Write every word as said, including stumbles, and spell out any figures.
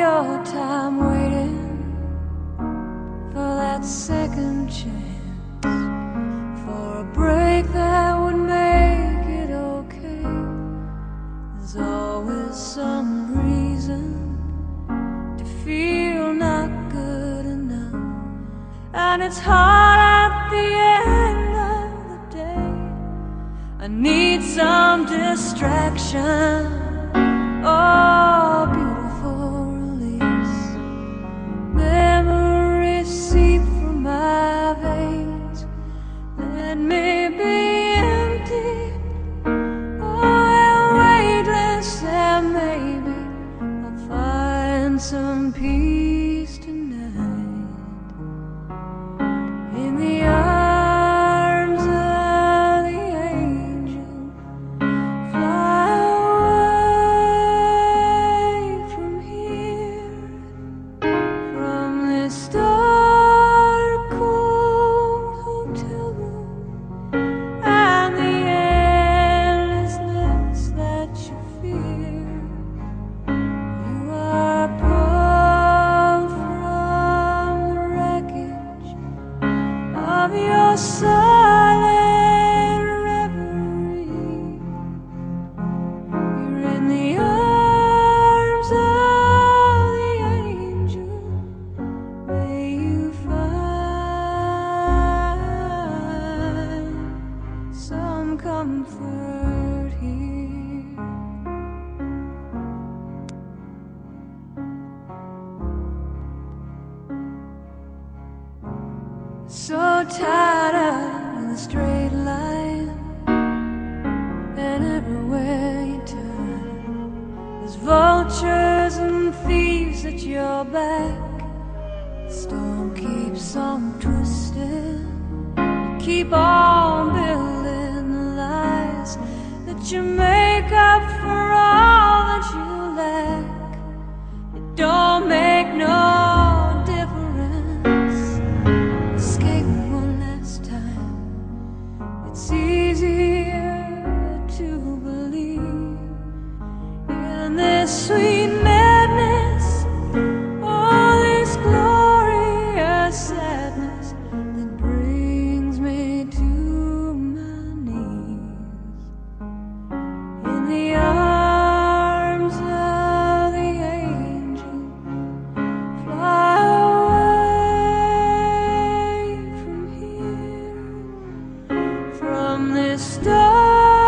your time waiting for that second chance, for a break that would make it okay. There's always some reason to feel not good enough, and it's hard at the end of the day. I need some distraction, oh, beautiful release. Memories seep from my veins. Let me be empty, oh, and weightless, and maybe I'll find some peace tonight in the arms of the angel. Fly away from here, from this dark, cold hotel room, and the endlessness that you fear. You are pulled from the wreckage of your silent reverie. You're in the arms of the angel. May you find some comfort here. So tired of the straight line, and everywhere you turn, there's vultures and thieves at your back. The storm keeps on twisting. You keep on building the lies that you make up for all that you lack. It don't make no difference. Escape one last time. It's easier to believe in this sweet madness, all this glorious sadness that brings me to my knees in the arms of the angel. Fly away from here, from this dark